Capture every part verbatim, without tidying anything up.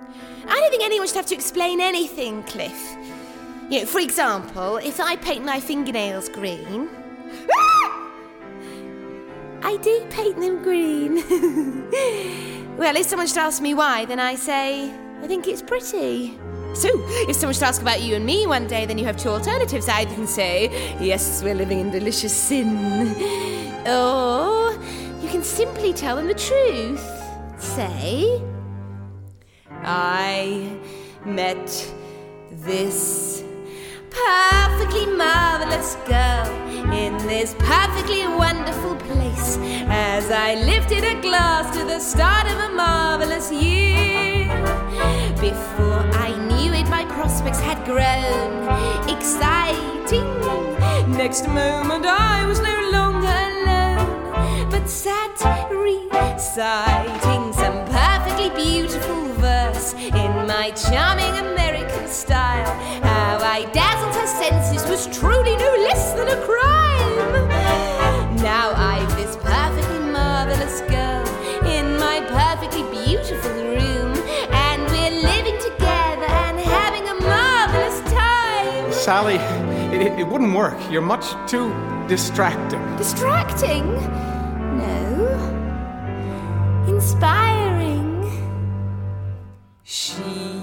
I don't think anyone should have to explain anything, Cliff. You know, for example, if I paint my fingernails green... I do paint them green. Well, if someone should ask me why, then I say, I think it's pretty. So, if someone should ask about you and me one day, then you have two alternatives. Either can say, yes, we're living in delicious sin. Or you can simply tell them the truth. Say, I met this perfectly marvelous girl in this perfectly wonderful place as I lifted a glass to the start of a marvelous year. Before I knew it, my prospects had grown exciting. Next moment I was no longer alone, but sat reciting some perfectly beautiful verse in my charming American style. How I dazzled her senses was truly no less than a crime. Now I've this perfectly marvelous girl in my perfectly beautiful room, and we're living together and having a marvelous time. Sally, it, it wouldn't work. You're much too distracting. Distracting? No. Inspiring. She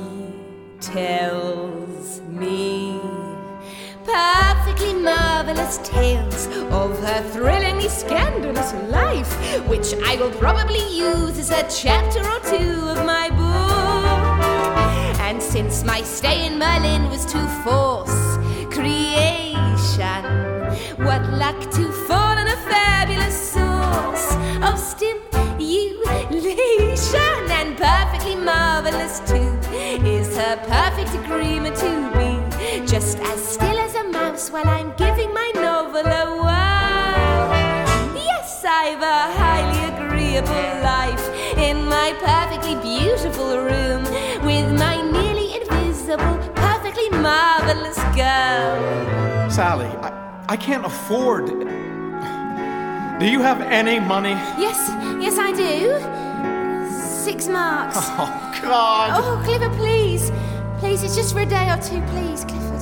tells me perfectly marvelous tales of her thrillingly scandalous life, which I will probably use as a chapter or two of my book. And since my stay in Merlin was to force creation, what luck to fall on a fabulous source of stimulation. And perfectly marvelous too is her perfect agreement to be just as still as a mouse while I'm giving my novel a whirl. Yes, I've a highly agreeable life in my perfectly beautiful room with my nearly invisible, perfectly marvelous girl. Sally, I, I can't afford... Do you have any money? Yes, yes I do. Six marks. Oh, God. Oh, Clifford, please. Please, it's just for a day or two. Please, Clifford.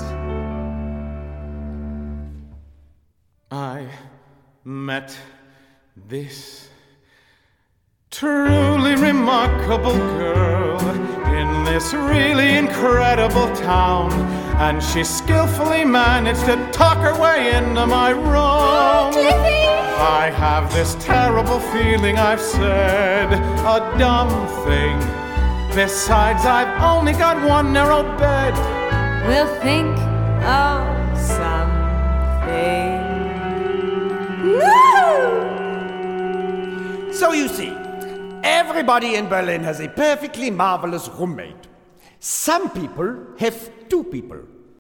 I met this truly remarkable girl in this really incredible town, and she skillfully managed to talk her way into my room. Oh, Cliffy! I have this terrible feeling I've said a dumb thing. Besides, I've only got one narrow bed. We'll think of something. Woo! So you see, everybody in Berlin has a perfectly marvelous roommate. Some people have two people.